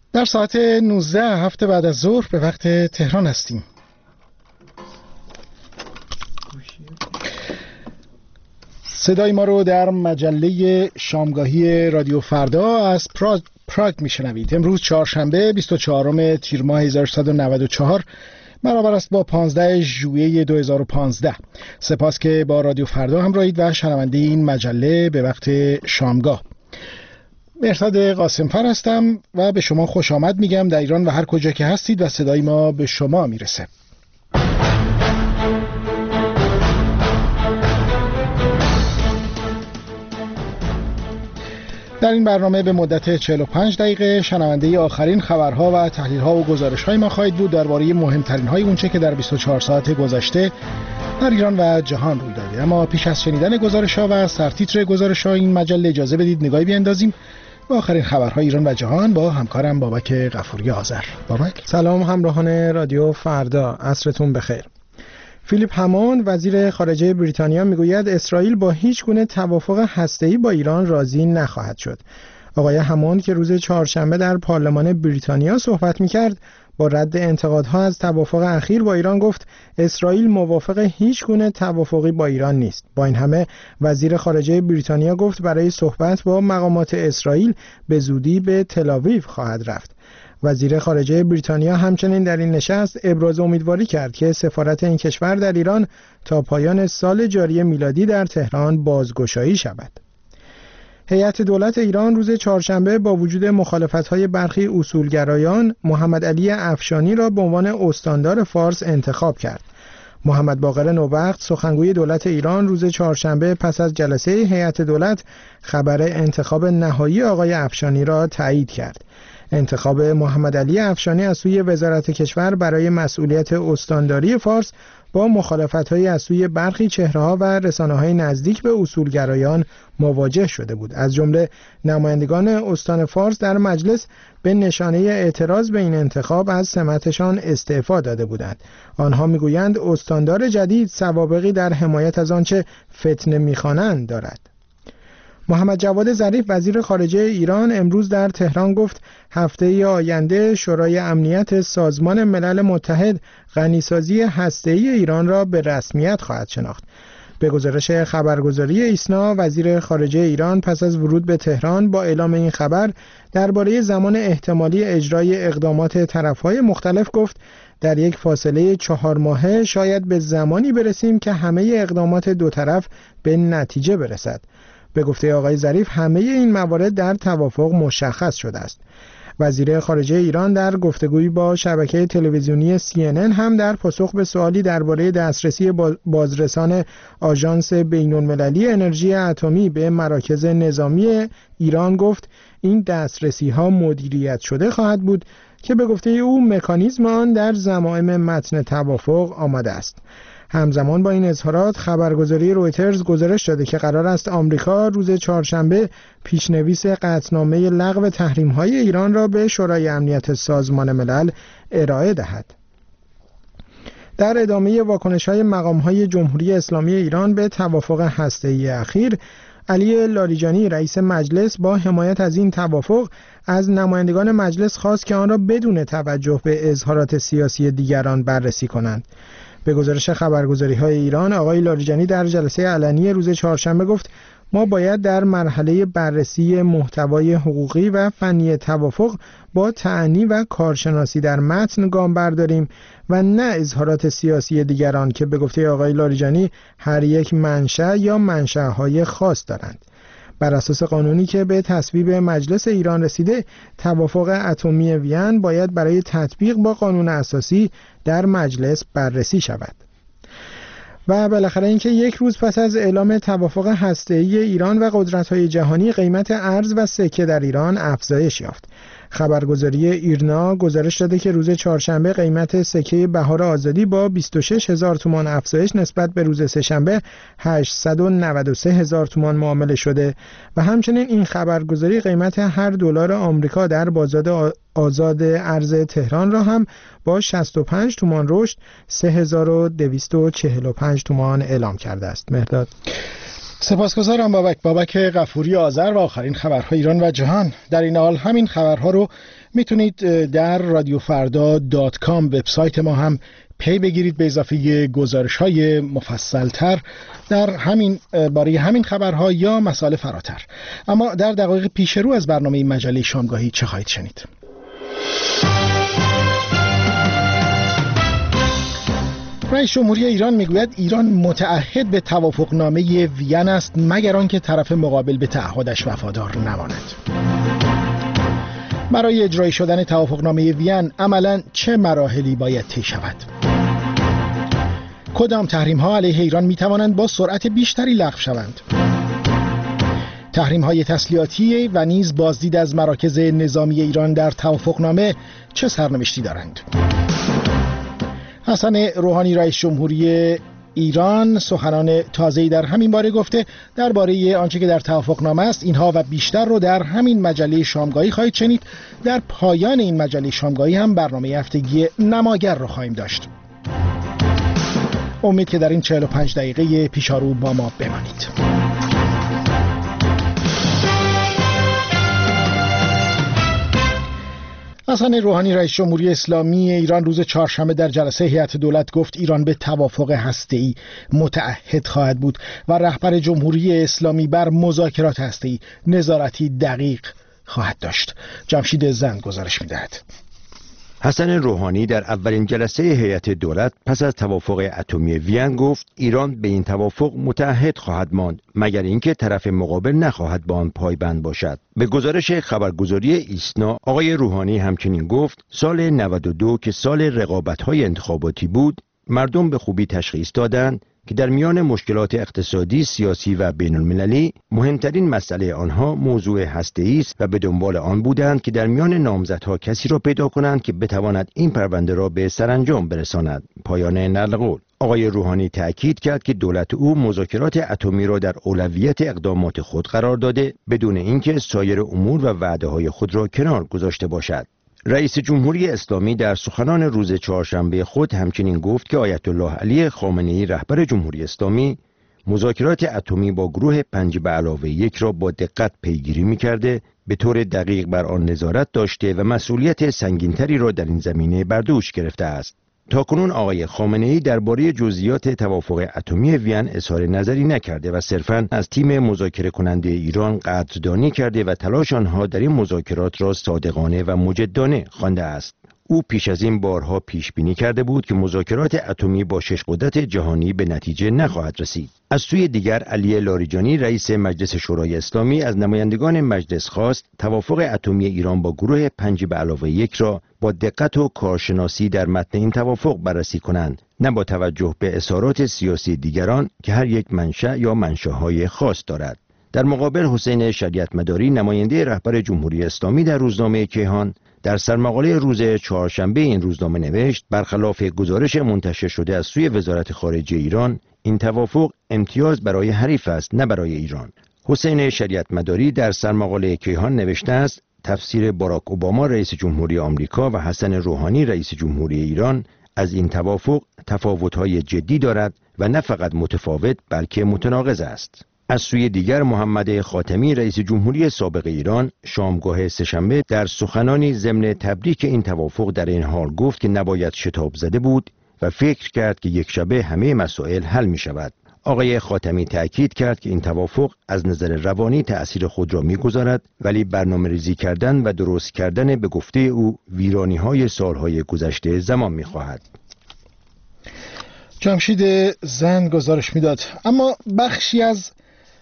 در ساعت 19 بعد از ظهر به وقت تهران هستیم. صدای ما رو در مجله شامگاهی رادیو فردا از پراگ میشنوید. امروز چهارشنبه 24 تیر ماه 1394 برابر است با 15 ژوئیه 2015. سپاس که با رادیو فردا همراهید و شنونده این مجله به وقت شامگاه. مهرداد قاسمفر هستم و به شما خوش آمد میگم در ایران و هر کجا که هستید و صدای ما به شما میرسه. در این برنامه به مدت 45 دقیقه شنونده آخرین خبرها و تحلیل‌ها و گزارش‌های ما خواهید بود درباره مهمترین‌های اونچه که در 24 ساعت گذشته در ایران و جهان روی داده. اما پیش از شنیدن گزارش‌ها و سرتیتر گزارش‌های این مجله اجازه بدید نگاهی بیاندازیم به آخرین خبرهای ایران و جهان با همکارم بابک غفوری آذر. بابک سلام همراهان رادیو فردا، عصرتون بخیر. فیلیپ هموند وزیر خارجه بریتانیا میگوید اسرائیل با هیچ گونه توافق هسته‌ای با ایران راضی نخواهد شد. آقای هموند که روز چهارشنبه در پارلمان بریتانیا صحبت میکرد با رد انتقادها از توافق اخیر با ایران گفت اسرائیل موافق هیچ گونه توافقی با ایران نیست. با این همه وزیر خارجه بریتانیا گفت برای صحبت با مقامات اسرائیل به زودی به تل‌آویو خواهد رفت. وزیر خارجه بریتانیا همچنین در این نشست ابراز امیدواری کرد که سفارت این کشور در ایران تا پایان سال جاری میلادی در تهران بازگشایی شود. هیئت دولت ایران روز چهارشنبه با وجود مخالفت‌های برخی اصولگرایان محمد علی افشانی را به عنوان استاندار فارس انتخاب کرد. محمد باقر نوبخت سخنگوی دولت ایران روز چهارشنبه پس از جلسه هیئت دولت خبر انتخاب نهایی آقای افشانی را تایید کرد. انتخاب محمد علی افشانی از سوی وزارت کشور برای مسئولیت استانداری فارس با مخالفت‌های از سوی برخی چهره‌ها و رسانه‌های نزدیک به اصولگرایان مواجه شده بود. از جمله نمایندگان استان فارس در مجلس به نشانه اعتراض به این انتخاب از سمتشان استعفا داده بودند. آنها میگویند استاندار جدید سوابقی در حمایت از آنچه فتنه می‌خوانند دارد. محمد جواد ظریف وزیر خارجه ایران امروز در تهران گفت هفته آینده شورای امنیت سازمان ملل متحد غنیسازی هسته‌ای ایران را به رسمیت خواهد شناخت. به گزارش خبرگزاری ایسنا وزیر خارجه ایران پس از ورود به تهران با اعلام این خبر درباره زمان احتمالی اجرای اقدامات طرف‌های مختلف گفت در یک فاصله 4 ماهه شاید به زمانی برسیم که همه اقدامات دو طرف به نتیجه برسد. به گفته آقای ظریف همه این موارد در توافق مشخص شده است. وزیر خارجه ایران در گفتگویی با شبکه تلویزیونی CNN هم در پاسخ به سوالی درباره دسترسی بازرسان آژانس بین‌المللی انرژی اتمی به مراکز نظامی ایران گفت این دسترسی ها مدیریت شده خواهد بود که به گفته او مکانیزم آن در ضمائم متن توافق آمده است. همزمان با این اظهارات خبرگزاری رویترز گزارش داده که قرار است آمریکا روز چهارشنبه پیشنویس قطعنامه لغو تحریم‌های ایران را به شورای امنیت سازمان ملل ارائه دهد. در ادامه واکنش‌های مقام‌های جمهوری اسلامی ایران به توافق هسته‌ای اخیر، علی لاریجانی رئیس مجلس با حمایت از این توافق از نمایندگان مجلس خواست که آن را بدون توجه به اظهارات سیاسی دیگران بررسی کنند. به گزارش خبرگزاری‌های ایران آقای لاریجانی در جلسه علنی روز چهارشنبه گفت ما باید در مرحله بررسی محتوای حقوقی و فنی توافق با تأنی و کارشناسی در متن گام برداریم و نه اظهارات سیاسی دیگران که به گفته آقای لاریجانی هر یک منشأ یا منشأهای خاص دارند. بر اساس قانونی که به تصویب مجلس ایران رسیده، توافق اتمی وین باید برای تطبیق با قانون اساسی در مجلس بررسی شود. و بالاخره اینکه یک روز پس از اعلام توافق هسته‌ای ایران و قدرت‌های جهانی قیمت ارز و سکه در ایران افزایش یافت. خبرگزاری ایرنا گزارش داده که روز چهارشنبه قیمت سکه بهار آزادی با 26,000 تومان افزایش نسبت به روز سه‌شنبه 893,000 تومان معامله شده و همچنین این خبرگزاری قیمت هر دلار آمریکا در بازار آزاد ارز تهران را هم با 65 تومان رشد 3245 تومان اعلام کرده است. مهرداد. سپاسگزارم بابک غفوری آذر و آخرین خبرهای ایران و جهان. در این حال همین خبرها رو میتونید در radiofrda.com وبسایت ما هم پی بگیرید، به اضافه گزارش‌های مفصل‌تر در همین باره همین خبرها یا مسائل فراتر. اما در دقایق پیش رو از برنامه مجله شامگاهی چه خواهید شنید؟ رئیس جمهوری ایران میگوید ایران متعهد به توافقنامه وین است مگر آنکه طرف مقابل به تعهدش وفادار نماند. برای اجرای شدن توافقنامه وین عملاً چه مراحلی باید طی شود؟ کدام تحریم‌ها علیه ایران می‌توانند با سرعت بیشتری لغو شوند؟ تحریم‌های تسلیحاتی و نیز بازدید از مراکز نظامی ایران در توافقنامه چه سرنوشتی دارند؟ حسن روحانی رئیس جمهوری ایران سخنان تازه‌ای در همین باره گفته. درباره آنچه که در توافقنامه است اینها و بیشتر رو در همین مجله شامگاهی خواهید شنید. در پایان این مجله شامگاهی هم برنامه هفتگی نماگر رو خواهیم داشت. امید که در این 45 دقیقه پیشارو با ما بمانید. حسن روحانی رئیس جمهوری اسلامی ایران روز چهارشنبه در جلسه هیئت دولت گفت ایران به توافق هسته‌ای متعهد خواهد بود و رهبر جمهوری اسلامی بر مذاکرات هسته‌ای نظارتی دقیق خواهد داشت. جمشید زند گزارش می‌دهد. حسن روحانی در اولین جلسه هیئت دولت پس از توافق اتمی وین گفت ایران به این توافق متعهد خواهد ماند مگر اینکه طرف مقابل نخواهد به آن پایبند باشد. به گزارش خبرگزاری ایسنا آقای روحانی همچنین گفت سال 92 که سال رقابت‌های انتخاباتی بود مردم به خوبی تشخیص دادند که در میان مشکلات اقتصادی، سیاسی و بین المللی مهمترین مسئله آنها موضوع هسته‌ای است و به دنبال آن بودند که در میان نامزدها کسی را پیدا کنند که بتواند این پرونده را به سرانجام برساند. پایان نقل قول. آقای روحانی تأکید کرد که دولت او مذاکرات اتمی را در اولویت اقدامات خود قرار داده بدون اینکه سایر امور و وعده‌های خود را کنار گذاشته باشد. رئیس جمهوری اسلامی در سخنان روز چهارشنبه خود همچنین گفت که آیت الله علی خامنه‌ای رهبر جمهوری اسلامی مذاکرات اتمی با گروه 5+1 را با دقت پیگیری می‌کرده، به طور دقیق بر آن نظارت داشته و مسئولیت سنگین‌تری را در این زمینه بر دوش گرفته است. تاکنون آقای خامنه‌ای درباره جزئیات توافق اتمی وین اظهار نظری نکرده و صرفاً از تیم مذاکره کننده ایران قدردانی کرده و تلاش آنها در این مذاکرات را صادقانه و مجدانه خوانده است. او پیش از این بارها پیش بینی کرده بود که مذاکرات اتمی با 6 قدرت جهانی به نتیجه نخواهد رسید. از سوی دیگر علی لاریجانی رئیس مجلس شورای اسلامی از نمایندگان مجلس خواست توافق اتمی ایران با گروه 5+1 را با دقت و کارشناسی در متن این توافق بررسی کنند، نه با توجه به اظهارات سیاسی دیگران که هر یک منشأ یا منشأهای خاص دارد. در مقابل حسین شریعت مداری نماینده رهبر جمهوری اسلامی در روزنامه کیهان در سرمقاله روز چهارشنبه این روزنامه نوشت برخلاف گزارش منتشر شده از سوی وزارت خارجه ایران این توافق امتیاز برای حریف است نه برای ایران. حسین شریعت مداری در سرمقاله کیهان نوشته است تفسیر باراک اوباما رئیس جمهوری آمریکا و حسن روحانی رئیس جمهوری ایران از این توافق تفاوت‌های جدی دارد و نه فقط متفاوت بلکه متناقض است. از سوی دیگر محمد خاتمی رئیس جمهوری سابق ایران شامگاه سه‌شنبه در سخنانی ضمن تبریک این توافق در این حال گفت که نباید شتاب زده بود و فکر کرد که یک شبه همه مسائل حل می شود. آقای خاتمی تأکید کرد که این توافق از نظر روانی تأثیر خود را می‌گذارد ولی برنامه‌ریزی کردن و درست کردن به گفته او ویرانی‌های سالهای گذشته زمان می‌خواهد. جمشید زند گزارش میداد. اما بخشی از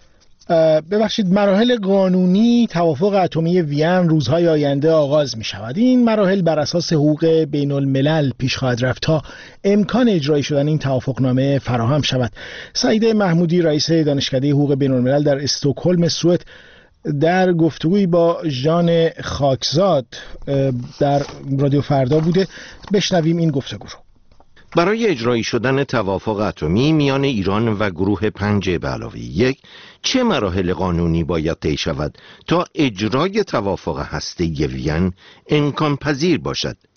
مراحل قانونی توافق اتمی وین روزهای آینده آغاز می شود. این مراحل بر اساس حقوق بین الملل پیش خواهد رفت تا امکان اجرایی شدن این توافقنامه فراهم شود. سعید محمودی رئیس دانشکده حقوق بین الملل در استکهلم سوئد در گفتگویی با ژان خاکزاد در رادیو فردا بوده. بشنویم این گفتگو رو. برای اجرایی شدن توافق اتمی میان ایران و گروه 5+1 چه مراحل قانونی باید طی شود تا اجرای توافق هسته‌ای وین امکان پذیر باشد؟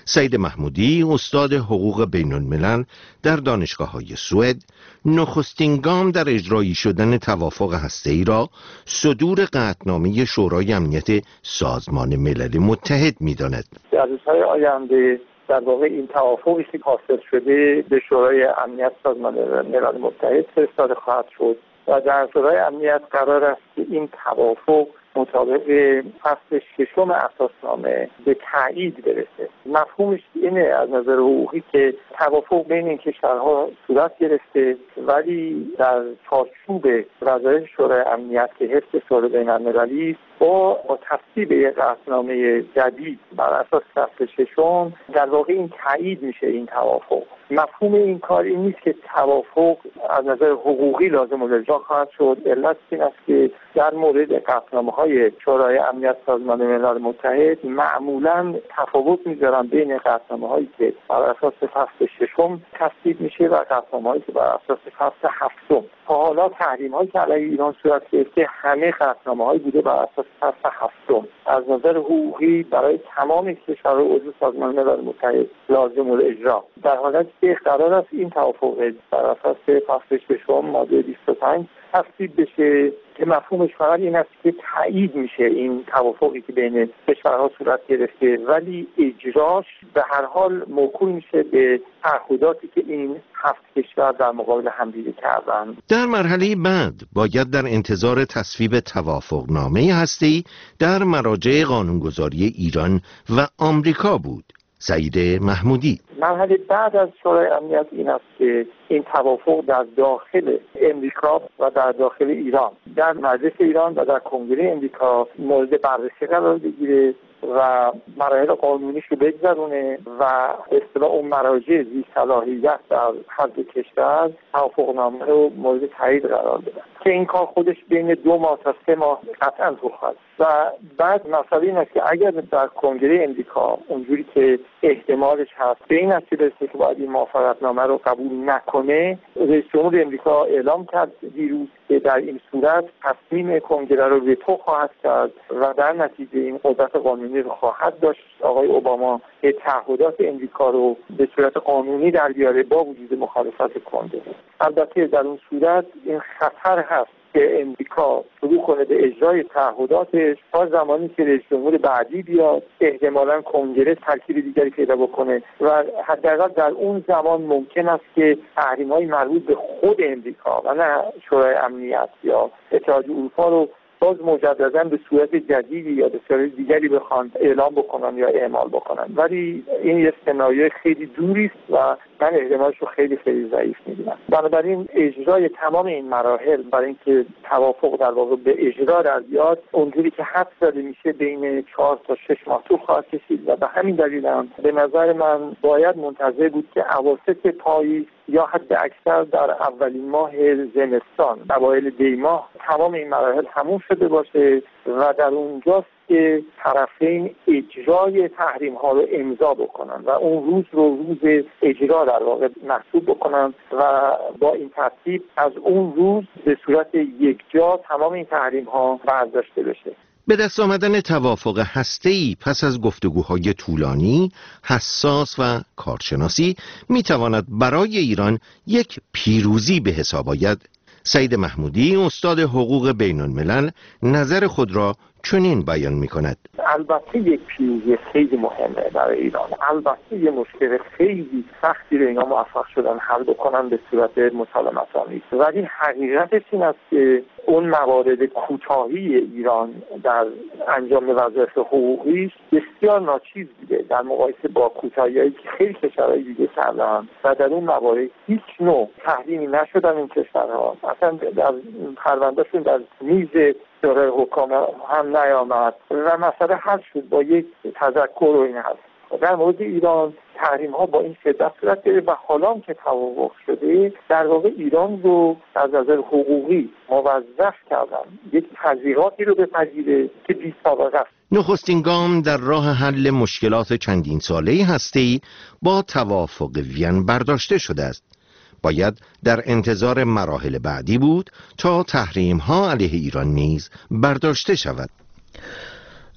سید محمودی استاد حقوق بین الملل در دانشگاه‌های سوئد نخستین گام در اجرایی شدن توافق هسته‌ای را صدور قطعنامه شورای امنیت سازمان ملل متحد می‌داند. در روزهای آینده در واقع این توافقی که حاصل شده به شورای امنیت سازمان ملل متحد فرستاده خواهد شد و در شورای امنیت قرار است که این توافق مطابق فصل 6 اساسنامه به تایید برسه. مفهومش اینه از نظر حقوقی که توافق بین این کشورها صورت گرفته، ولی در چارچوب وظایف شورای امنیت که حفظ صلح بین المللی با تصویب یک قطعنامه جدید بر اساس فصل 6 در واقع این تایید میشه این توافق. مفهوم این کار این نیست که توافق از نظر حقوقی لازم الاجرا خواهد شد. علت این است که در مورد قطعنامه‌های شورای امنیت سازمان ملل متحد معمولاً تفاوت می‌ذارن بین قطعنامه‌هایی که بر اساس فصل 6 تصویب میشه و قطعنامه‌هایی که بر اساس فصل 7. تا حالا تحریم‌هایی که علیه ایران صورت گرفته همه قطعنامه‌هایی بوده بر اساس فصل 7. از نظر حقوقی برای تمام کشورهای عضو سازمان ملل متحد لازم الاجرا. در حالتی که قرار است این توافق بر اساس فصل 6 ماده 25 تصویب بشه که مفهومش فقط این است که تایید میشه این توافقی که بین کشورها صورت گرفته، ولی اجراش به هر حال موکول میشه به تعهداتی که این 7 کشور در مقابل همدیگه کردن. در مرحله بعد باید در انتظار تصویب توافقنامه هسته‌ای در مراجع قانونگذاری ایران و آمریکا بود. سید محمودی: مرحله بعد از شورای امنیت این است که این توافق در داخل امریکا و در داخل ایران، در مجلس ایران و در کنگره امریکا مورد بررسی قرار بگیره و مراحل قانونیش رو بگذرونه و اصطلاح اون مراجع ذی صلاحیت در هر دو کشور توافقنامه رو مورد تایید قرار بدن که این کار خودش بین 2 ماه تا 3 ماه قطعا رخ خواهد. و بعد مسئله این است که اگر در کنگره امریکا اونجوری که احتمالش هست به این نتیجه برسه که باید این موافقتنامه رو قبول نکنه، رئیس جمهور امریکا اعلام کرد دیروز که در این صورت تصمیم کنگره رو وتو خواهد کرد و در نتیجه این قدرت قانونی رو خواهد داشت آقای اوباما که تعهدات امریکا رو به صورت قانونی در بیاره با وجود مخالفت کنگره. البته در اون صورت این خطر هست که امریکا شروع کنه به اجرای تعهداتش تا زمانی که رئیس جمهور بعدی بیاد، احتمالاً کنگره ترکیب دیگری پیدا بکنه و حداقل در اون زمان ممکن است که تحریم‌های مربوط به خود امریکا و نه شورای امنیت یا اتحادیه اروپا رو باز مجددا به صورت جدیدی یا به صورت دیگری بخوان اعلام بکنن یا اعمال بکنن. ولی این یه سناریوی خیلی دوری است و من احتمالش رو خیلی ضعیف می‌بینم. بنابراین اجرای تمام این مراحل برای اینکه توافق در واقع به اجرا در بیاد اونجوری که حد زده میشه بین 4 تا 6 ماه طول خواهد کشید و به همین دلیل هم به نظر من باید منتظر بود که اواسط پاییز یا حد اکثر در اولین ماه زمستان اوایل دی ماه تمام این مراحل تموم شده باشه و در اونجاست که طرفین اجرای تحریم ها رو امضا بکنن و اون روز رو روز اجرا در واقع محسوب بکنن و با این ترتیب از اون روز به صورت یکجا تمام این تحریم ها برداشته بشه. به دست آمدن توافق هسته‌ای پس از گفتگوهای طولانی، حساس و کارشناسی میتواند برای ایران یک پیروزی به حساب آید. سید محمودی استاد حقوق بین الملل نظر خود را چنین بیان می‌کند: البته یک پیروزی خیلی مهمه برای ایران. البته یک مشکل خیلی سختی رو اینا موفق شدن حل بکنن به صورت مسالمت‌آمیز، ولی حقیقتش این است که اون موارد کوتاهی ایران در انجام وظایف حقوقیش بسیار ناچیز بوده در مقایسه با کوتاهی‌هایی که خیلی کشورهای دیگه کردن و در اون موارد هیچ نوع تحریمی نشدن این کشورها. اصلا در پروندهشون در میز شورای حکام هم نیامد و مسئله حل شد با یک تذکر و این هست. در مورد ایران تحریم ها با این شدت صورت گرفت و حالا که توافق شده در واقع ایران رو از نظر حقوقی موظف کردن یک تضییعاتی رو بپذیره که بی سابقه است. نخستین گام در راه حل مشکلات چندین ساله‌ای هسته‌ای با توافق وین برداشته شده است. باید در انتظار مراحل بعدی بود تا تحریم ها علیه ایران نیز برداشته شود.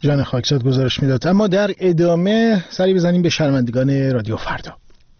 جان خاکزاد گزارش میداد. اما در ادامه سری بزنیم به شنوندگان رادیو فردا.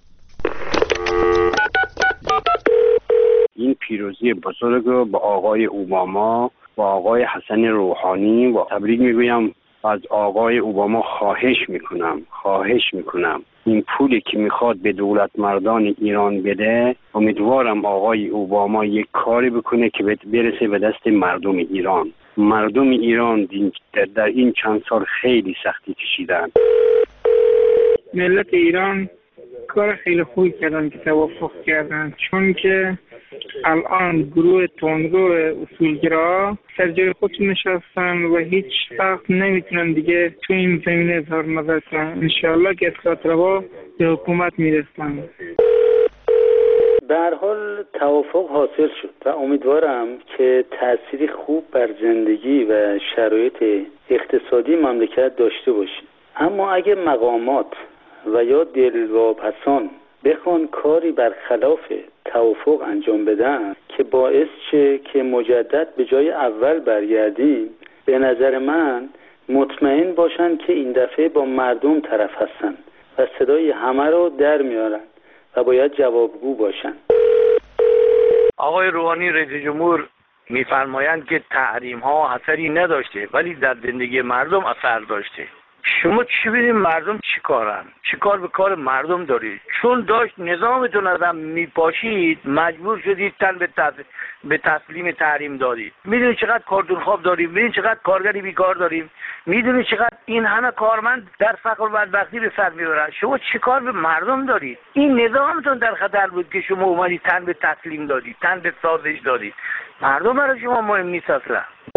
این پیروزی بزرگ رو با آقای اوباما، با آقای حسن روحانی و تبریک میگویم. از آقای اوباما خواهش میکنم این پولی که میخواد به دولت مردان ایران بده، امیدوارم آقای اوباما یک کاری بکنه که برسه به دست مردم ایران. مردم ایران در این چند سال خیلی سختی کشیدن. ملت ایران کار خیلی خوبی کردن که توافق کردن، چون که الان گروه تندرو اصولگرا سر جای خودشون نشستن و هیچ وقت نمیتونن دیگه تو این زمینه اظهار نظر کنن. انشاءالله که اصلاحات روا به حکومت میرسن. به هر حال توافق حاصل شد و امیدوارم که تأثیری خوب بر زندگی و شرایط اقتصادی مملکت داشته باشه. اما اگه مقامات و یا دلواپسان بخوان کاری برخلاف توافق انجام بدن که باعث شه که مجدد به جای اول برگردیم، به نظر من مطمئن باشن که این دفعه با مردم طرف هستن و صدای همه رو در میارن و باید جوابگو باشن. آقای روحانی رئیس جمهور میفرمایند که تحریم ها اثری نداشته ولی در زندگی مردم اثر داشته. شما چی بینید مردم چی کارن؟ چی کار به کار مردم دارید؟ چون داشت نظامتون ازم میپاشید مجبور شدید تن به تسلیم تحریم دادید. میدونید چقدر کارتون خواب داریم؟ میدونید چقدر کارگری بیکار داریم؟ میدونید چقدر این همه کارمند در فقر و بدبختی به سر میبرن؟ شما چی کار به مردم دارید؟ این نظامتون در خطر بود که شما اومدید تن به تسلیم دادید، تن به سازش دادید. مردم برای شما مهم نیست اصلا.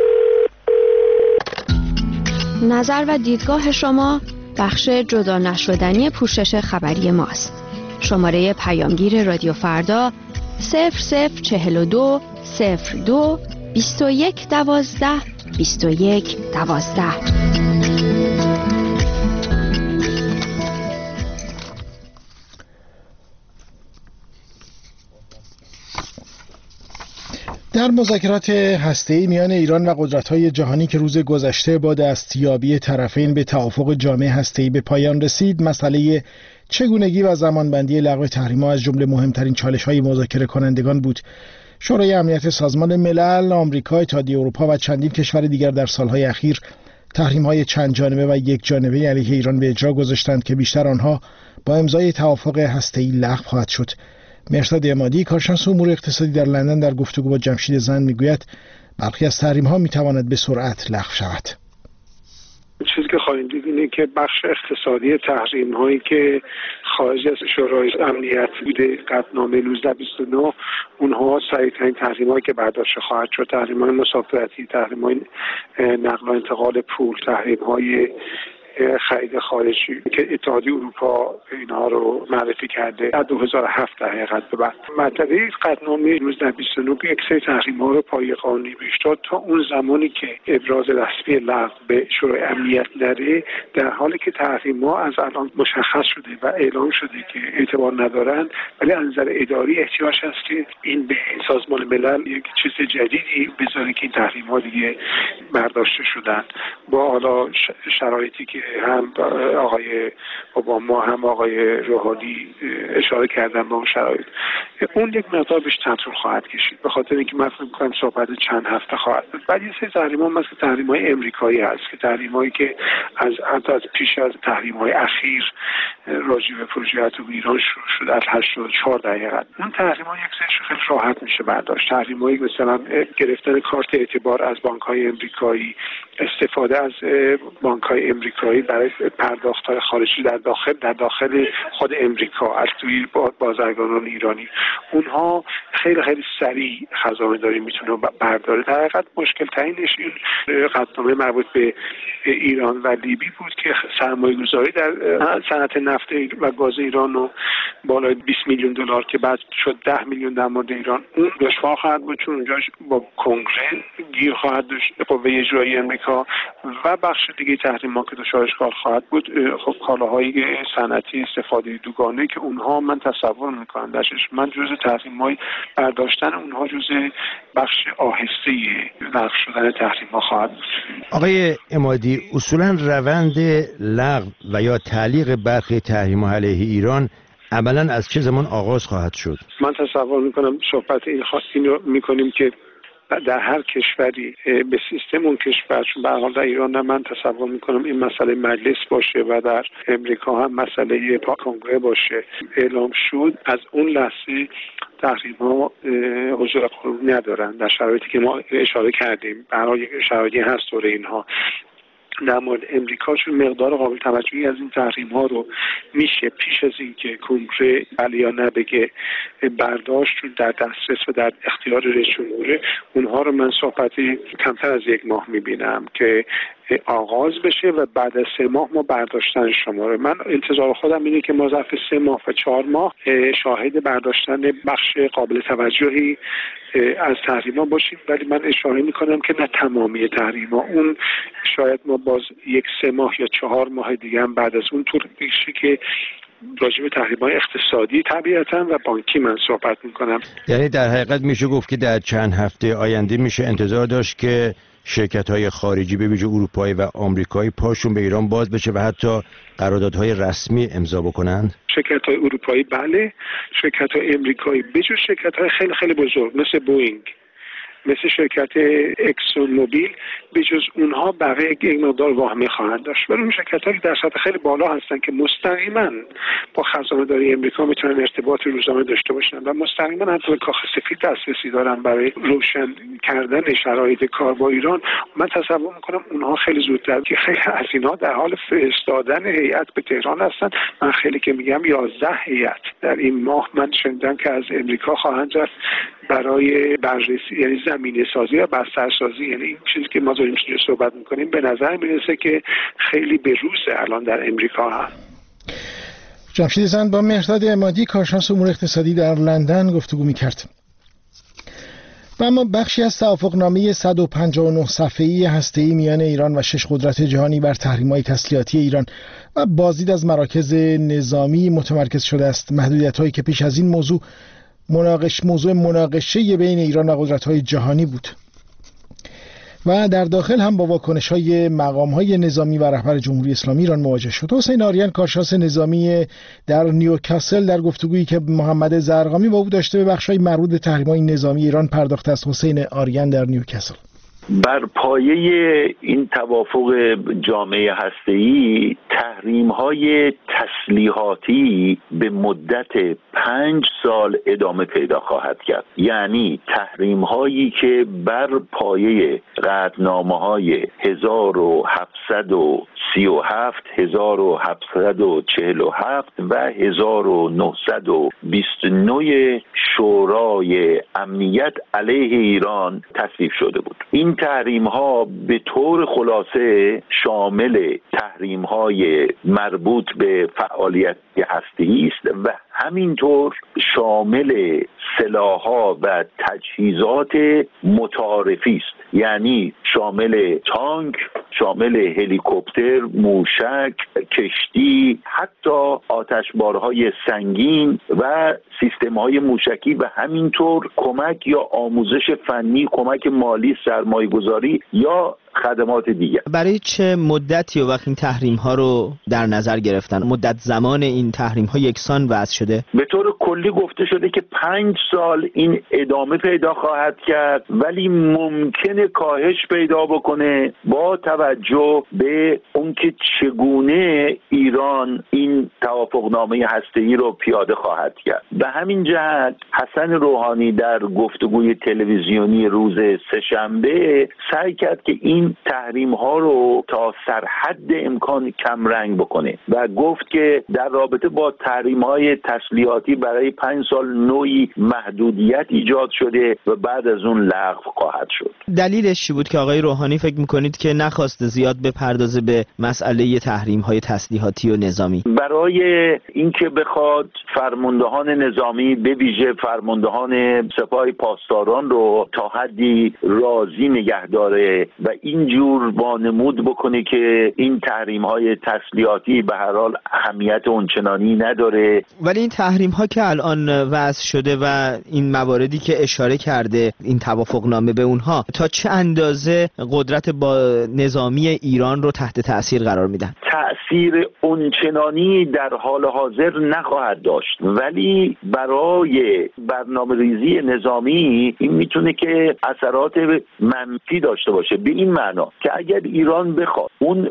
نظر و دیدگاه شما بخش جدا نشدنی پوشش خبری ماست. شماره پیامگیر رادیو فردا 0042 02 21 12 21 12. در مذاکرات هسته‌ای میان ایران و قدرت‌های جهانی که روز گذشته با دستیابی طرفین به توافق جامع هسته‌ای به پایان رسید، مسئله چگونگی و زمانبندی لغو تحریم‌ها از جمله مهمترین چالش‌های مذاکره کنندگان بود. شورای امنیت سازمان ملل، آمریکا، اتحادیه اروپا و چندین کشور دیگر در سالهای اخیر تحریم‌های چند جانبه و یک جانبه علیه ایران به اجرا گذاشتند که بیشتر آنها با امضای توافق هسته‌ای لغو خواهد شد. مرتضی عمادی، کارشناس امور اقتصادی در لندن، در گفتگو با جمشید زند میگوید برخی از تحریم‌ها میتواند به سرعت لغو شود. چیزی که خواهیم دید اینه که بخش اقتصادی تحریم‌هایی که خارج از شورای امنیت بوده، قطعنامه 1929، اونها سریع‌ترین تحریم‌هایی که برداشته خواهد شد. تحریم‌های مسافرتی، تحریم‌های نقل و انتقال پول، تحریم‌های خرید خارجی که اتحادیه اروپا اینها رو معرفی کرده از 2007 در حقیقت به بعد. مطلب قطعنامه 1929 یک سری تحریم‌ها رو پایه قانونی بهش داد تا اون زمانی که ابراز رسمی لغو به شورای امنیت نره، در حالی که تحریم‌ها از الان مشخص شده و اعلام شده که اعتبار ندارن، ولی از نظر اداری احتیاج هست که این به سازمان ملل یک چیز جدیدی بذاره که این تحریم‌ها دیگه برداشته شدن. با حالا شرایطی که هم آقای اوباما هم آقای روحانی اشاره کردن به اون شرایط، اون یک مقدار بیش طول خواهد کشید، به خاطر اینکه من فکر می‌کنم صحبت چند هفته خواهد بود. بعد یه سری تحریم‌ها مثل تحریم‌های امریکایی هست که تحریم‌هایی که حتی از پیش از تحریم‌های اخیر راجع به پروژه اتمی ایران شروع شد از 84 دقیقاً. اون تحریم‌ها یک سریش خیلی راحت میشه برداشت. تحریم‌هایی مثلا گرفتن کارت اعتبار از بانک‌های امریکایی، استفاده از بانک‌های امریکایی برای پرداخت‌های خارجی در داخل خود امریکا از توی بازرگانان ایرانی، اونها خیلی خیلی سریع خزانه‌داری میتونه برداره. در حقیقت مشکل ترینش این قطعنامه مربوط به ایران و لیبی بود که سرمایه‌گذاری در صنعت نفت و گاز ایران رو بالای 20 میلیون دلار که بعد شد 10 میلیون در مورد ایران، اون دشوار خواهد بود، چون اونجا با کنگره گیر خواهد داشت قوه اجرایی امریکا و بخش دیگه تحریم‌ها که دچار اشغال خواهد بود، خب کالاهای صنعتی استفاده دوگانه که اونها من تصور میکنم درش من جزء تحریم‌های برداشتن اونها جزء بخش آهسته لغو شدن تحریم‌ها خواهد بود. آقای عمادی، اصولا روند لغو و یا تعلیق برخی تحریم‌ها علیه ایران عملاً از چه زمان آغاز خواهد شد؟ من تصور میکنم صحبت این رو میکنیم که در هر کشوری به سیستم اون کشور، چون به هر حال در ایران من تصور میکنم این مسئله مجلس باشه و در امریکا هم مسئله کنگره باشه اعلام شد، از اون لحظه تحریم ها حضور قانونی ندارن در شرایطی که ما اشاره کردیم. به هر حال شرایطی هست دور اینها. در مورد امریکا چون مقدار قابل توجهی از این تحریم ها رو میشه پیش از اینکه کنگره بله یا نه بگه برداشت، چون در دسترس و در اختیار رئیس جمهوره، اونها رو من صحبتی کمتر از 1 ماه میبینم که آغاز بشه و بعد از 3 ماه ما برداشتن شماره. من انتظار خودم اینه که ما ظرف 3 ماه و 4 ماه شاهد برداشتن بخش قابل توجهی از تحریما باشیم، ولی من اشاره میکنم که نه تمامی تحریما، اون شاید ما باز 1-3 ماه یا 4 ماه دیگه هم بعد از اون طور بشه که راجع به تحریم‌های اقتصادی طبیعتاً و بانکی من صحبت میکنم. یعنی در حقیقت میشه گفت که در چند هفته آینده میشه انتظار داشت که شرکت‌های خارجی به ویژه اروپایی و آمریکایی پاشون به ایران باز بشه و حتی قراردادهای رسمی امضا بکنند؟ شرکت‌های اروپایی بله، شرکت‌های آمریکایی بجز شرکت‌های خیلی خیلی بزرگ مثل بوئینگ، مثل شرکت اکسون موبیل، بجز اونها بقیه یک مقدار واهمه خواهند داشت. ولی اون شرکت‌هایی در سطح خیلی بالا هستن که مستقیما با خزانه‌داری امریکا میتونن ارتباط روزانه داشته باشن و مستقیما حتی به کاخ سفید دسترسی دارن برای روشن کردن شرایط کار با ایران. من تصور میکنم اونها خیلی زودتر که خیلی از اینها در حال فرستادن هیئت به تهران هستن. من خیلی که میگم 11 هیئت در این ماه من شنیدم که از امریکا خواهند رفت برای بررسی، یعنی زمینه سازی و بسترسازی. یعنی این چیزی که ما داریم صحبت میکنیم به نظر میرسه که خیلی به روزه الان در امریکا هم. جمشید زند با مهرداد عمادی کارشناس امور اقتصادی در لندن گفتگو میکرد. و اما بخشی از توافقنامه 159 صفحه‌ای هسته‌ای میان ایران و 6 قدرت جهانی بر تحریم‌های تسلیحاتی ایران و بازدید از مراکز نظامی متمرکز شده است. محدودیت‌هایی که پیش از این موضوع مناقشه بین ایران و قدرت‌های جهانی بود و در داخل هم با واکنش‌های مقام‌های نظامی و رهبر جمهوری اسلامی ایران مواجه شد. حسین آریان کارشناس نظامی در نیوکاسل در گفتگویی که محمد زرقامی با او داشته به بخش‌های مربوط به تحریم‌های نظامی ایران پرداخته است. حسین آریان در نیوکاسل: بر پایه این توافق جامعه هسته‌ای تحریم‌های تسلیحاتی به مدت 5 سال ادامه پیدا خواهد کرد. یعنی تحریم‌هایی که بر پایه قطعنامه‌های 1737 1747 و 1929 شورای امنیت علیه ایران تصویب شده بود. این تحریم ها به طور خلاصه شامل تحریم های مربوط به فعالیت هسته‌ای است و همینطور شامل سلاح‌ها و تجهیزات متعارفی است. یعنی شامل تانک، شامل هلیکوپتر، موشک، کشتی، حتی آتشبارهای سنگین و سیستم‌های موشکی و همینطور کمک یا آموزش فنی، کمک مالی، سرمایه‌گذاری یا خدمات دیگر. برای چه مدتی و وقت این تحریم ها رو در نظر گرفتن؟ مدت زمان این تحریم ها یکسان وضع شده؟ به طور کلی گفته شده که 5 سال این ادامه پیدا خواهد کرد، ولی ممکنه کاهش پیدا بکنه با توجه به اون که چگونه ایران این توافقنامه هسته‌ای رو پیاده خواهد کرد. به همین جهت حسن روحانی در گفتگوی تلویزیونی روز سه‌شنبه سعی کرد که این تحریم ها رو تا سرحد امکان کم رنگ بکنه و گفت که در رابطه با تحریم های تسلیحاتی برای 5 سال نوعی محدودیت ایجاد شده و بعد از اون لغو خواهد شد. دلیلش چی بود که آقای روحانی فکر میکنید که نخواست زیاد بپردازه به مسئله تحریم های تسلیحاتی و نظامی؟ برای برای اینکه بخواد فرماندهان نظامی به ویژه فرماندهان سپاه پاسداران رو تا حدی راضی نگه داره و اینجور وانمود بکنه که این تحریم‌های تسلیحاتی به هر حال اهمیت اونچنانی نداره. ولی این تحریم‌ها که الان وضع شده و این مواردی که اشاره کرده این توافقنامه به اونها تا چه اندازه قدرت با نظامی ایران رو تحت تأثیر قرار میدن؟ تأثیر اونچنانی در حال حاضر نخواهد داشت، ولی برای برنامه‌ریزی نظامی این میتونه که اثرات منفی داشته باشه، به این معنا که اگر ایران بخواد اون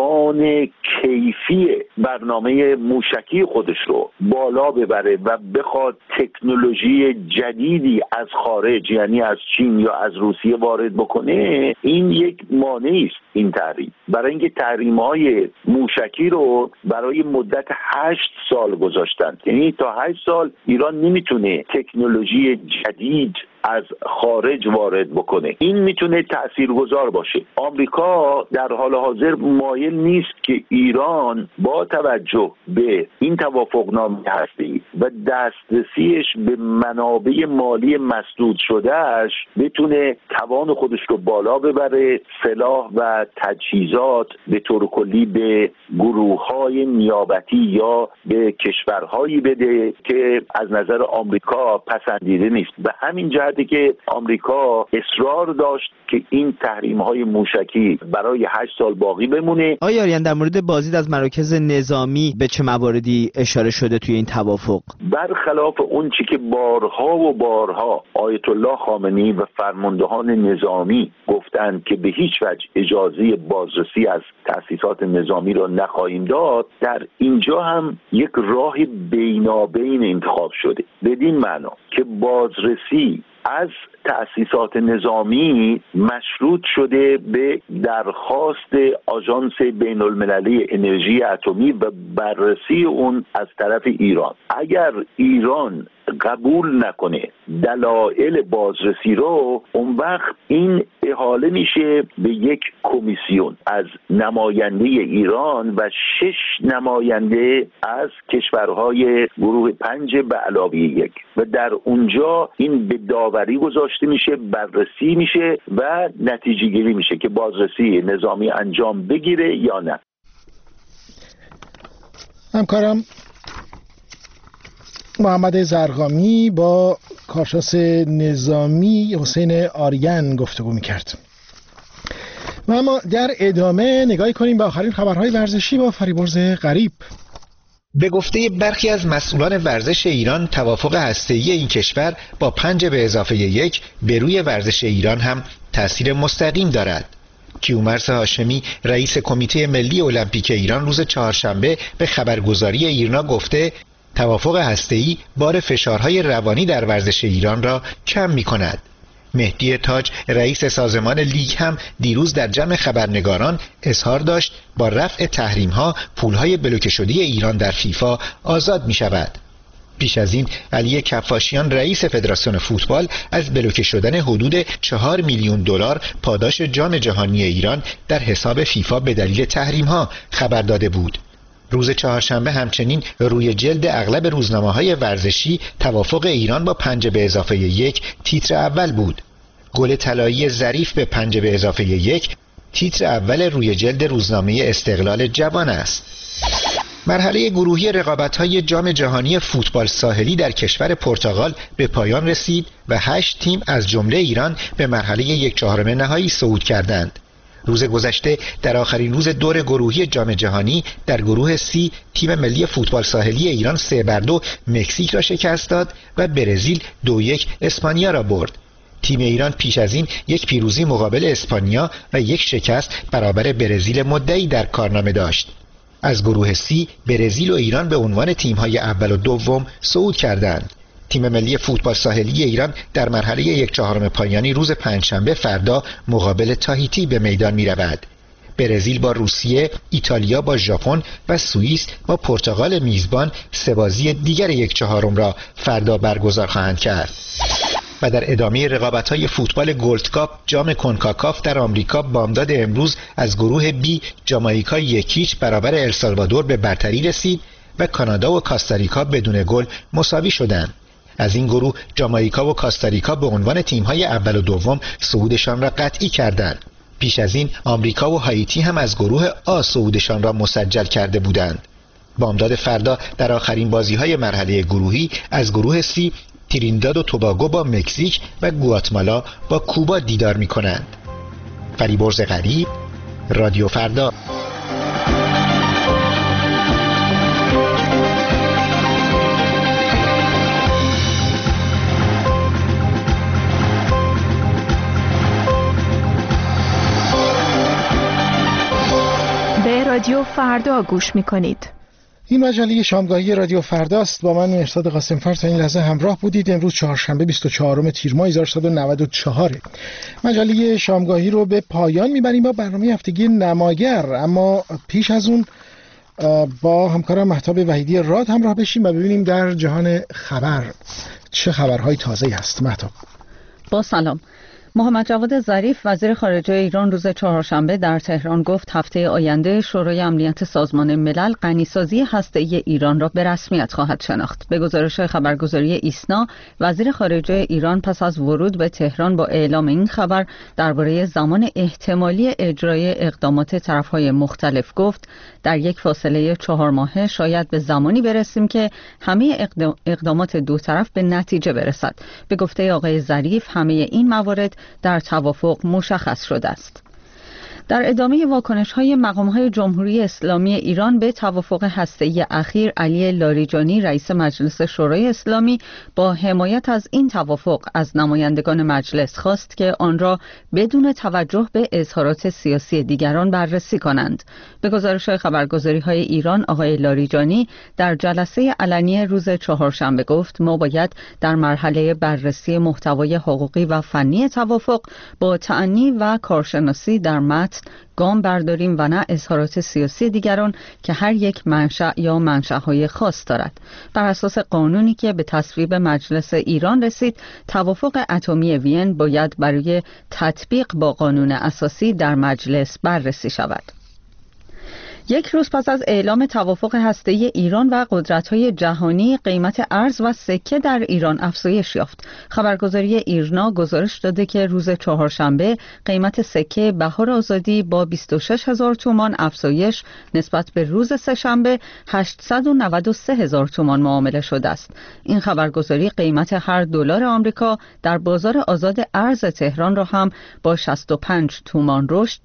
توان کیفی برنامه موشکی خودش رو بالا ببره و بخواد تکنولوژی جدیدی از خارج یعنی از چین یا از روسیه وارد بکنه، این یک مانعی است این تحریم. برای اینکه تحریم‌های موشکی رو برای مدت 8 سال گذاشتن، یعنی تا 8 سال ایران نمیتونه تکنولوژی جدید از خارج وارد بکنه. این میتونه تاثیرگذار باشه. آمریکا در حال حاضر مایل نیست که ایران با توجه به این توافقنامه هسته‌ای و دسترسیش به منابع مالی مسدود شدهش بتونه توان خودش رو بالا ببره، سلاح و تجهیزات به طور کلی به گروه‌های نیابتی یا به کشورهایی بده که از نظر آمریکا پسندیده نیست. به همین جهت که آمریکا اصرار داشت که این تحریم‌های موشکی برای 8 سال باقی بمونه. آقای آریان، در مورد بازدید از مراکز نظامی به چه مواردی اشاره شده توی این توافق؟ برخلاف اون چی که بارها و بارها آیت الله خامنه‌ای و فرماندهان نظامی گفتند که به هیچ وجه اجازه بازرسی از تأسیسات نظامی را نخواهیم داد، در اینجا هم یک راه بینابین انتخاب شده، بدین معنا که بازرسی از تأسیسات نظامی مشروط شده به درخواست آژانس بین المللی انرژی اتمی و بررسی اون از طرف ایران. اگر ایران قبول نکنه دلایل بازرسی رو، اون وقت این احاله میشه به یک کمیسیون از نماینده ایران و 6 نماینده از کشورهای گروه 5 به علاوه 1 و در اونجا این به داوری گذاشته میشه، بررسی میشه و نتیجه گیری میشه که بازرسی نظامی انجام بگیره یا نه. همکارم محمد زرقامی با کارشناس نظامی حسین آریان گفتگو میکرد. و اما در ادامه نگاهی کنیم به آخرین خبرهای ورزشی با فریبرز غریب. به گفته برخی از مسئولان ورزش ایران، توافق هسته‌ای این کشور با 5 به اضافه 1 به روی ورزش ایران هم تأثیر مستقیم دارد. کیومرث هاشمی رئیس کمیته ملی المپیک ایران روز چهارشنبه به خبرگزاری ایرنا گفته توافق هسته‌ای بار فشارهای روانی در ورزش ایران را کم می‌کند. مهدی تاج رئیس سازمان لیگ هم دیروز در جمع خبرنگاران اظهار داشت با رفع تحریم‌ها پولهای بلوکه شده ایران در فیفا آزاد می‌شود. پیش از این علی کفاشیان رئیس فدراسیون فوتبال از بلوکه شدن حدود 4 میلیون دلار پاداش جام جهانی ایران در حساب فیفا به دلیل تحریم‌ها خبر داده بود. روز چهارشنبه همچنین روی جلد اغلب روزنامه‌های ورزشی توافق ایران با 5 به اضافه 1 تیتر اول بود. گل طلایی ظریف به 5 به اضافه 1 تیتر اول روی جلد روزنامه استقلال جوان است. مرحله گروهی رقابت‌های جام جهانی فوتبال ساحلی در کشور پرتغال به پایان رسید و 8 تیم از جمله ایران به مرحله 1/4 نهایی صعود کردند. روز گذشته در آخرین روز دور گروهی جام جهانی در گروه C تیم ملی فوتبال ساحلی ایران 3-2 مکزیک را شکست داد و برزیل 2-1 اسپانیا را برد. تیم ایران پیش از این یک پیروزی مقابل اسپانیا و یک شکست برابر برزیل مدعی در کارنامه داشت. از گروه C برزیل و ایران به عنوان تیم‌های اول و دوم صعود کردند. تیم ملی فوتبال ساحلی ایران در مرحله 1/4 پایانی روز پنجشنبه فردا مقابل تاهیتی به میدان می رود. برزیل با روسیه، ایتالیا با ژاپن و سوئیس با پرتغال میزبان 3 بازی دیگر 1/4 را فردا برگزار خواهند کرد. و در ادامه رقابت‌های فوتبال گلد کاپ جام کنکاکاف در آمریکا بامداد امروز از گروه B جامائیکا 1-0 برابر السالوادور به برتری رسید و کانادا و کاستاریکا بدون گل مساوی شدند. از این گروه جامائیکا و کاستاریکا به عنوان تیم‌های اول و دوم صعودشان را قطعی کردند. پیش از این آمریکا و هایتی هم از گروه آ صعودشان را مسجل کرده بودند. بامداد فردا در آخرین بازی‌های مرحله گروهی از گروه سی ترینداد و توباگو با مکزیک و گواتمالا با کوبا دیدار می‌کنند. فریبرز غریب، رادیو فردا. به رادیو فردا گوش می‌کنید. این مجله شامگاهی رادیو فردا است. با من مهرداد قاسمفر تا این لحظه همراه بودید. امروز چهارشنبه 24 تیر ماه 1394 مجله شامگاهی رو به پایان میبریم با برنامه هفتگی نماگر، اما پیش از اون با همکارم مهتاب وحیدی راد همراه بشیم و ببینیم در جهان خبر چه خبرهای تازه‌ای هست. مهتاب. با سلام. محمد جواد ظریف وزیر خارجه ایران روز چهارشنبه در تهران گفت هفته آینده شورای امنیت سازمان ملل غنیسازی هسته‌ای ایران را به رسمیت خواهد شناخت. به گزارش خبرگزاری ایسنا، وزیر خارجه ایران پس از ورود به تهران با اعلام این خبر درباره زمان احتمالی اجرای اقدامات طرف‌های مختلف گفت در یک فاصله 4 ماهه شاید به زمانی برسیم که همه اقدامات دو طرف به نتیجه برسد. به گفته آقای ظریف همه این موارد در توافق مشخص شده است. در ادامه واکنش‌های مقام‌های جمهوری اسلامی ایران به توافق هسته‌ای اخیر، علی لاریجانی رئیس مجلس شورای اسلامی با حمایت از این توافق از نمایندگان مجلس خواست که آن را بدون توجه به اظهارات سیاسی دیگران بررسی کنند. به گزارش خبرگزاری‌های ایران، آقای لاریجانی در جلسه علنی روز چهارشنبه گفت ما باید در مرحله بررسی محتوای حقوقی و فنی توافق با تأنی و کارشناسی در متن گام برداریم و نه اظهارات سیاسی دیگران که هر یک منشأ یا منشأهای خاص دارد. بر اساس قانونی که به تصویب مجلس ایران رسید، توافق اتمی وین باید برای تطبیق با قانون اساسی در مجلس بررسی شود. یک روز پس از اعلام توافق هسته‌ای ایران و قدرت‌های جهانی، قیمت ارز و سکه در ایران افزایش یافت. خبرگزاری ایرنا گزارش داده که روز چهارشنبه قیمت سکه بهار آزادی با 26,000 تومان افزایش نسبت به روز سه‌شنبه 893,000 تومان معامله شده است. این خبرگزاری قیمت هر دلار آمریکا در بازار آزاد ارز تهران را هم با 65 تومان رشد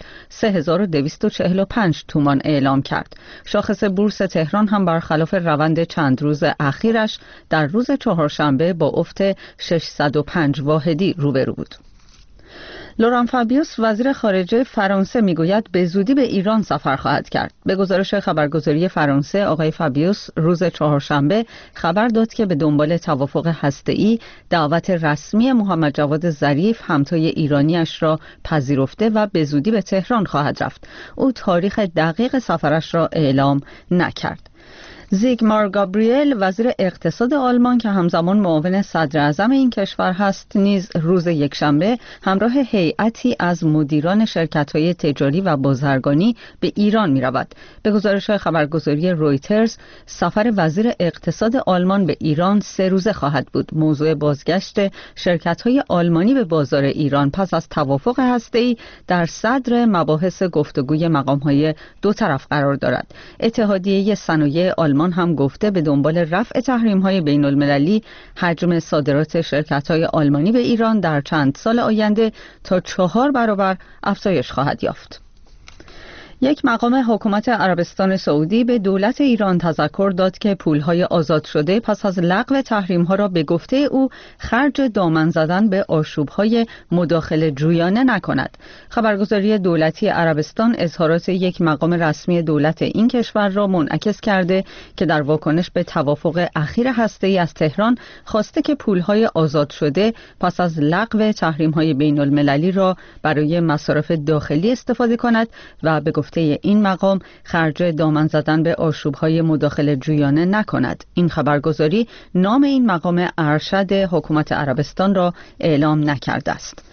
3245 تومان اعلام کرد. شاخص بورس تهران هم برخلاف روند چند روز اخیرش در روز چهارشنبه با افت 605 واحدی روبرو بود. لوران فابیوس وزیر خارجه فرانسه میگوید به زودی به ایران سفر خواهد کرد. به گزارش خبرگزاری فرانسه، آقای فابیوس روز چهارشنبه خبر داد که به دنبال توافق هسته‌ای دعوت رسمی محمد جواد ظریف همتای ایرانیش را پذیرفته و به زودی به تهران خواهد رفت. او تاریخ دقیق سفرش را اعلام نکرد. زیگمار گابریل وزیر اقتصاد آلمان که همزمان معاون صدر اعظم این کشور هست نیز روز یکشنبه همراه هیئتی از مدیران شرکت‌های تجاری و بازرگانی به ایران می‌رود. به گزارش خبرگزاری رویترز سفر وزیر اقتصاد آلمان به ایران 3 روزه خواهد بود. موضوع بازگشت شرکت‌های آلمانی به بازار ایران پس از توافق هسته‌ای در صدر مباحث گفتگوی مقام‌های دو طرف قرار دارد. اتحادیه صنایع آلمان هم گفته به دنبال رفع تحریم‌های بین‌المللی حجم صادرات شرکت‌های آلمانی به ایران در چند سال آینده تا 4 برابر افزایش خواهد یافت. یک مقام حکومت عربستان سعودی به دولت ایران تذکر داد که پولهای آزاد شده پس از لغو تحریم‌ها را به گفته او خرج دامن زدن به آشوب‌های مداخله جویانه نکند. خبرگزاری دولتی عربستان اظهارات یک مقام رسمی دولت این کشور را منعکس کرده که در واکنش به توافق اخیر هسته‌ای از تهران خواسته که پولهای آزاد شده پس از لغو تحریم‌های بین‌المللی را برای مصارف داخلی استفاده کند و به گفته این مقام خرج دامن زدن به آشوب‌های مداخله جویانه نکند. این خبرگزاری نام این مقام ارشد حکومت عربستان را اعلام نکرده است.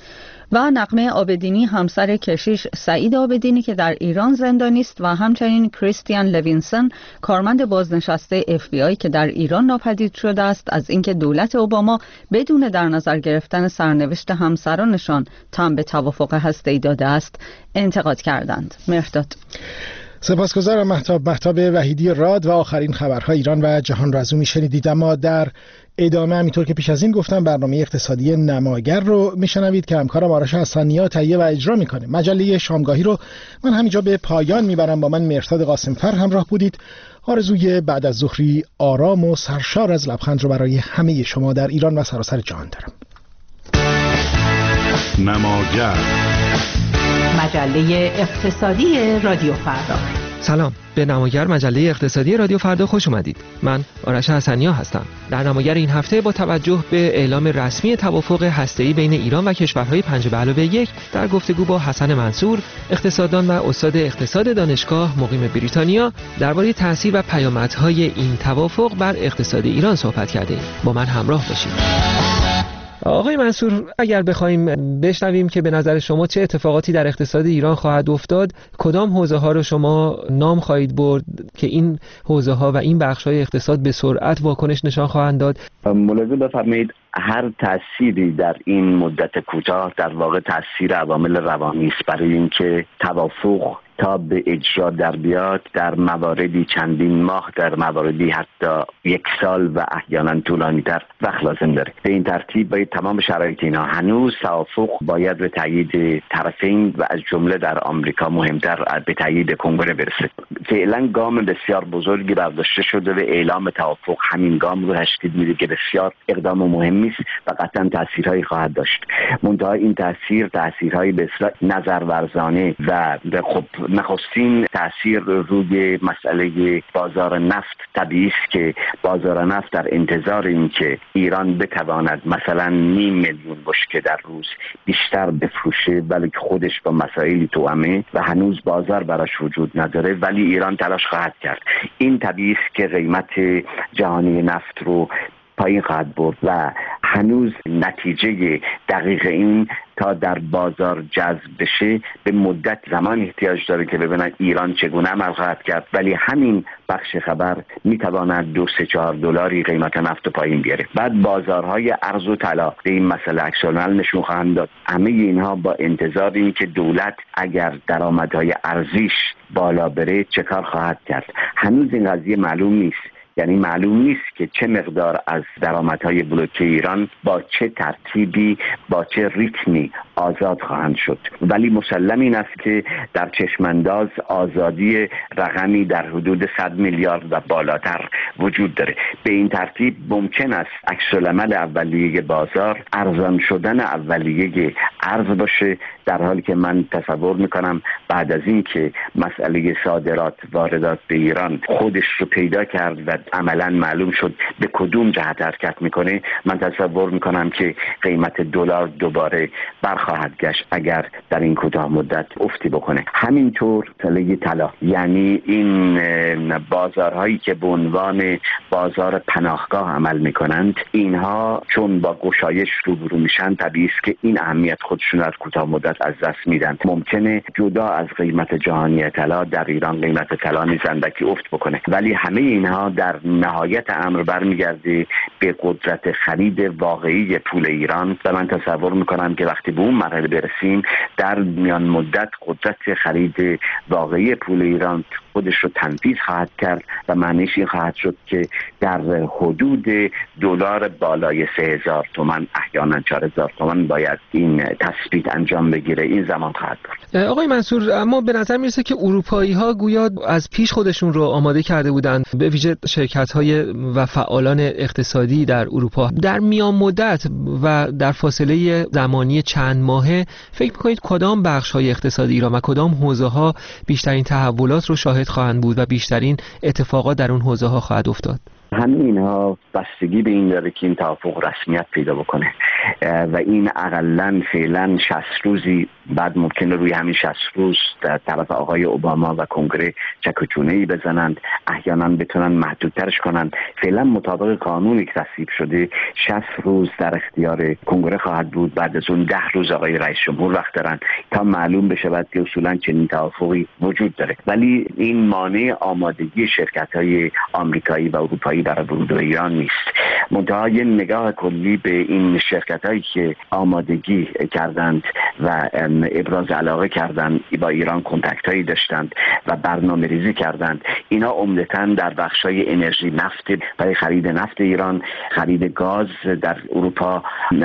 و نغمه عابدینی همسر کشیش سعید عابدینی که در ایران زندانی است و همچنین کریستیان لوینسون کارمند بازنشسته FBI که در ایران ناپدید شده است از اینکه دولت اوباما بدون در نظر گرفتن سرنوشت همسرانشان تن به توافق هسته‌ای داده است انتقاد کردند. مهرداد. سپاسگزارم مهتاب وحیدی راد. و آخرین خبرهای ایران و جهان را از او میشنیدید. اما در ادامه همینطور که پیش از این گفتم برنامه اقتصادی نماگر رو میشنوید که همکارم آرش حسنیا تهیه و اجرا میکنه. مجله شامگاهی رو من همینجا به پایان میبرم. با من مهرداد قاسمفر همراه بودید. آرزوی بعد از ظهری آرام و سرشار از لبخند رو برای همه شما در ایران و سراسر جهان دارم. نماگر، مجله اقتصادی رادیو فردا. سلام، به نماگر مجله اقتصادی رادیو فردا خوش اومدید. من آرش حسنیا هستم. در نماگر این هفته با توجه به اعلام رسمی توافق هسته‌ای بین ایران و کشورهای 5+1 در گفتگو با حسن منصور، اقتصاددان و استاد اقتصاد دانشگاه مقیم بریتانیا، درباره تأثیر و پیامدهای این توافق بر اقتصاد ایران صحبت کردیم. با من همراه باشید. آقای منصور، اگر بخوایم بشنویم که به نظر شما چه اتفاقاتی در اقتصاد ایران خواهد افتاد، کدام حوزه‌ها رو شما نام خواهید برد که این حوزه‌ها و این بخش‌های اقتصاد به سرعت واکنش نشان خواهند داد؟ ملاحظه بفرمایید هر تأثیری در این مدت کوتاه در واقع تأثیر عوامل روانی است، برای اینکه توافق تا به اجرا در بیاد در مواردی چندین ماه، در مواردی حتی 1 سال و احیانا طولانی‌تر وقت لازم داره. به این ترتیب باید تمام شرایط اینا، هنوز توافق باید به تایید طرفین و از جمله در آمریکا مهمتر به تایید کنگره برسه. فعلا گام بسیار بزرگی برداشته شده و اعلام توافق همین گام رو تشدید میده که بسیار اقدام مهمی است و قطعا تاثیرهایی خواهد داشت. منتها این تاثیرهایی به اصطلاح نظرورزانه و خب نخستین تأثیر روی مسئله بازار نفت طبیعی است که بازار نفت در انتظار این که ایران بتواند مثلا 500,000 بشکه در روز بیشتر بفروشه، ولی خودش با مسائلی توامه و هنوز بازار براش وجود نداره، ولی ایران تلاش خواهد کرد. این طبیعی است که قیمت جهانی نفت رو پایین خواهد برد و هنوز نتیجه دقیق این تا در بازار جذب بشه به مدت زمان احتیاج داره که ببینن ایران چگونه عمل خواهد کرد، ولی همین بخش خبر میتواند 2-4 دلاری قیمت نفت پایین بیاره. بعد بازارهای ارز و طلا به این مسئله عکس العمل نشون خواهند داد. همه اینها با انتظار این که دولت اگر درآمدهای ارزیش بالا بره چه کار خواهد کرد. هنوز این قضیه معلوم نیست، یعنی معلوم نیست که چه مقدار از درآمدهای بلوک ایران با چه ترتیبی با چه ریتمی آزاد خواهند شد، ولی مسلم این است که در چشمانداز آزادی رقمی در حدود 100 میلیارد و بالاتر وجود داره. به این ترتیب ممکن است عکس‌العمل اولیه بازار ارزان شدن اولیه ارز باشه، در حالی که من تصور میکنم بعد از این که مسئله صادرات واردات به ایران خودش رو پیدا کرد و عملا معلوم شد به کدوم جهت حرکت میکنه، من تصور میکنم که قیمت دلار دوباره برخواهد گشت اگر در این کوتاه مدت افتی بکنه. همینطور مسئله طلا، یعنی این بازارهایی که به عنوان بازار پناهگاه عمل میکنند، اینها چون با گشایش روبرو میشن طبیعی است که این اهمیت خودشون از کوتاه مدت از دست میدن. ممکنه جدا از قیمت جهانی طلا در ایران قیمت طلا نیز اندکی افت بکنه، ولی همه اینها در نهایت امر برمیگرده به قدرت خرید واقعی پول ایران و من تصور میکنم که وقتی به اون مرحله برسیم در میان مدت قدرت خرید واقعی پول ایران خودش رو تنفیذ خواهد کرد و معنیش این خواهد شد که در حدود دلار بالای 3,000 تومان احیانا 4,000 تومان باید این تثبیت انجام بگیره. این زمان خواهد بود. آقای منصور، اما به نظر میرسه که اروپایی ها گویا از پیش خودشون رو آماده کرده بودند، به ویژه شرکت های و فعالان اقتصادی در اروپا. در میان مدت و در فاصله زمانی چند ماهه فکر میکنید کدام بخش های اقتصادی ایران و کدام حوزه ها بیشترین تحولات رو شاهد خواهند بود و بیشترین اتفاقات در اون حوزه ها خواهد افتاد؟ همه اینها بستگی به این داره که این توافق رسمیت پیدا بکنه. و این اقلن فعلا 60 روزی، بعد ممکنه روی همین 60 روز در طرف آقای اوباما و کنگره چکوچونه‌ای بزنند، احیانا بتونن محدودترش کنند. فعلا مطابق قانونی که تصویب شده 60 روز در اختیار کنگره خواهد بود. بعد از اون 10 روز آقای رئیس جمهور وقت دارن تا معلوم بشه که اصولا چنین توافقی وجود داره. ولی این مانع آمادگی شرکت‌های آمریکایی و اروپایی برای ورود به ایران نیست. منتها یه نگاه کلی به این شرکت‌هایی که آمادگی کردند و ابراز علاقه کردند، با ایران کنتاکت‌هایی داشتند و برنامه‌ریزی کردند، اینا عمدتاً در بخش‌های انرژی، نفت، برای خرید نفت ایران، خرید گاز در اروپا،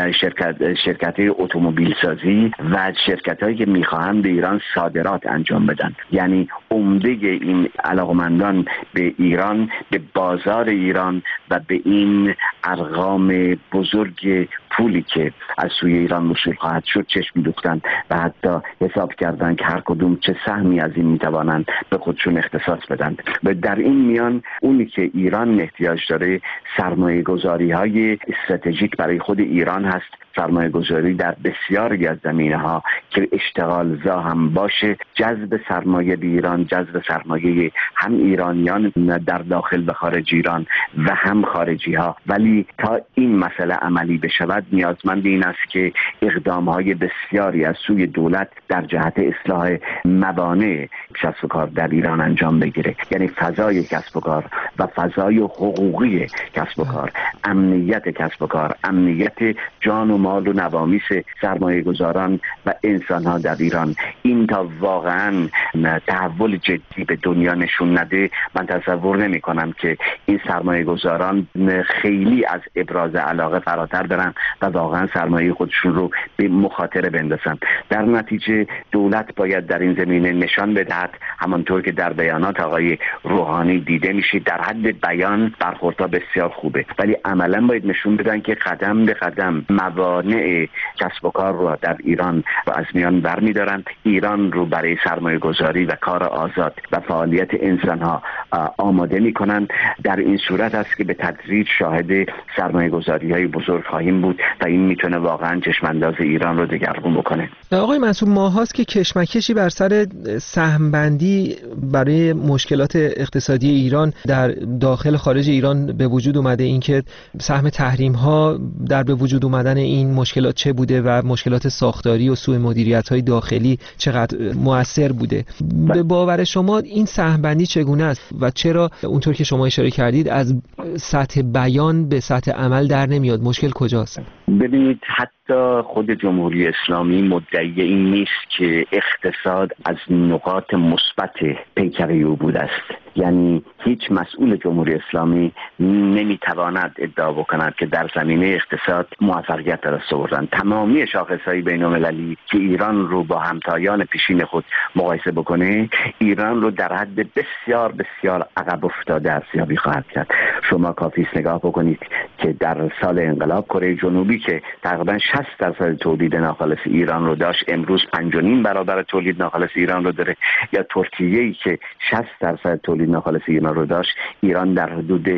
شرکت‌های اتومبیل سازی و شرکت‌هایی که می‌خواهند به ایران صادرات انجام بدن. یعنی عمده این علاقمندان به ایران، به بازار ایران و به این ارقام بزرگ پولی که از سوی ایران وصول خواهد شد چشم دوختند و حتی حساب کردند که هر کدوم چه سهمی از این میتوانند به خودشون اختصاص بدند. و در این میان اونی که ایران احتیاج داره سرمایه گذاری های استراتژیک برای خود ایران هست، سرمایه گذاری در بسیاری از زمینه ها که اشتغال زا هم باشه، جذب سرمایه به ایران، جذب سرمایه هم ایرانیان در داخل و خارج ایران و هم خارجی ها. ولی تا این مسئله عملی بشود نیازمند این است که اقدام های بسیاری از سوی دولت در جهت اصلاح موانع کسب و کار در ایران انجام بگیره. یعنی فضای کسب و کار و فضای حقوقی کسب و کار، امنیت کسب و کار، امنیت جان و مال و نوامیس سرمایه گذاران و انسان ها در ایران، این تا واقعا تحول جدی به دنیا نشون نده، من تصور نمی کنم که این سرمایه گذاران خیلی از ابراز علاقه فراتر برن و واقعا سرمایه خودشون رو به مخاطره بندازن. در نتیجه دولت باید در این زمینه نشان بدهد، همانطور که در بیانات آقای روحانی دیده میشه، در حد بیان برخوردها بسیار خوبه، ولی عملا باید نشون بدن که قدم به قدم موانع کسب و کار رو در ایران از میان برمی‌دارن، ایران رو برای سرمایه گذاری و کار آزاد و فعالیت انسان ها آماده می‌کنن. در این صورت است که به تدریج شاهد سرمایه گذاری های بزرگ خواهیم بود و این میتونه واقعا چشم انداز ایران رو دگرگون بکنه. آقای منصور، ماهاست که کشمکشی بر سر سهم بندی برای مشکلات اقتصادی ایران در داخل خارج ایران به وجود اومده، اینکه سهم تحریم ها در به وجود اومدن این مشکلات چه بوده و مشکلات ساختاری و سوء مدیریت های داخلی چقدر مؤثر بوده. به باور شما این سهم بندی چگونه است و چرا اونطور که شما اشاره کردید از سطح بیان به سطح عمل در نمیاد؟ مشکل کجاست؟ ببینید، حتی خود جمهوری اسلامی مدعی این نیست که اقتصاد از نقاط مثبت پیکره او بوده است. یعنی هیچ مسئول جمهوری اسلامی نمیتواند ادعا بکند که در زمینه اقتصاد موفقیت به دست آوردن. تمامی شاخصهای بین‌المللی که ایران رو با همتایان پیشین خود مقایسه بکنه، ایران رو در حد بسیار بسیار عقب افتاده ارزیابی خواهد کرد. شما کافی است نگاه بکنید که در سال انقلاب کره جنوبی که تقریبا 60% تولید ناخالص ایران رو داشت، امروز 5.5 برابر تولید ناخالص ایران رو داره. یا ترکیه‌ای که 60% تولید ناخالص ایران رو داشت، ایران در حدود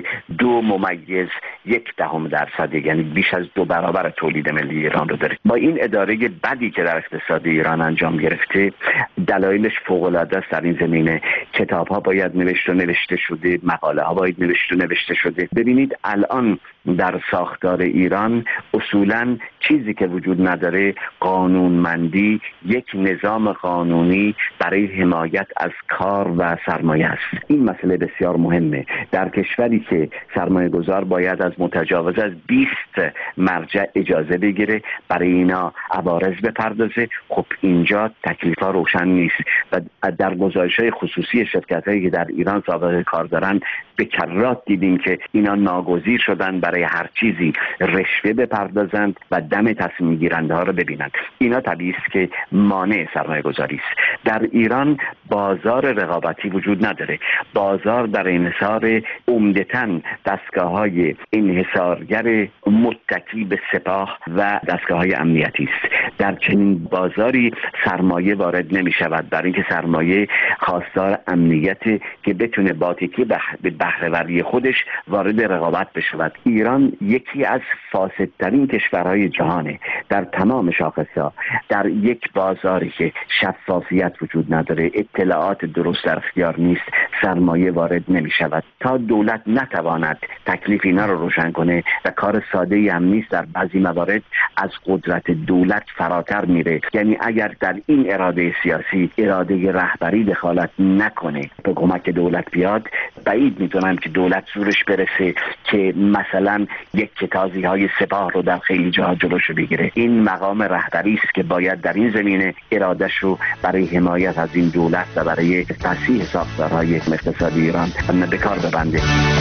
2.1%، یعنی بیش از 2 برابر تولید ملی ایران رو داره. با این اداره بدی که در اقتصاد ایران انجام گرفته، دلایلش فوق‌العاده است. در این زمینه کتاب‌ها باید نوشته شده، مقاله‌ها باید نوشته شده. ببینید الان در ساختار ایران اصولاً چیزی که وجود نداره قانونمندی، یک نظام قانونی برای حمایت از کار و سرمایه است. این مسئله بسیار مهمه. در کشوری که سرمایه گذار باید از متجاوز از 20 مرجع اجازه بگیره برای اینا عوارض بپردازه، خب اینجا تکلیف‌ها روشن نیست و در گزارش‌های خصوصی شرکت‌هایی که در ایران سابقه کار دارن به کرات دیدیم که اینا ناگزیر شدن برای هر چیزی رشوه بپردازند و دم تصمیم گیرنده ها رو ببینند. اینا طبیعی است که مانع سرمایه گذاری است. در ایران بازار رقابتی وجود نداره. بازار در انحصار عمدتاً دستگاه‌های انحصارگر متکی به سپاه و دستگاه‌های امنیتی است. در چنین بازاری سرمایه وارد نمی شود، برای اینکه سرمایه خواستار امنیت که بتونه با تکیه به بهره‌وری خودش وارد رقابت بشود. ایران ایران یکی از فاسدترین کشورهای جهانه در تمام شاخصها، در یک بازاری که شفافیت وجود نداره، اطلاعات درست در اختیار نیست، سرمایه وارد نمی شود. تا دولت نتواند تکلیف اینا رو روشن کنه و کار ساده ای هم نیست، در بعضی موارد از قدرت دولت فراتر میره. یعنی اگر در این اراده سیاسی اراده رهبری دخالت نکنه، به کمک دولت بیاد، بعید میدونم که دولت زورش برسه که مثلا یک کتازی های سپاه رو در خیلی جاها جلوشو بگیره. این مقام رهبری است که باید در این زمینه ارادش رو برای حمایت از این دولت و برای تصحیح ساختارهای اقتصادی ایران به کار ببنده.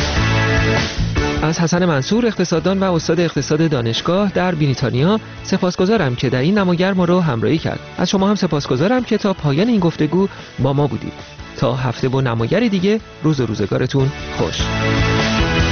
از حسن منصور، اقتصاددان و استاد اقتصاد دانشگاه در بریتانیا سپاسگزارم که در این نماگر ما رو همراهی کرد. از شما هم سپاسگزارم که تا پایان این گفتگو با ما بودید. تا هفته با نماگر دیگه، روز و روزگارتون خوش.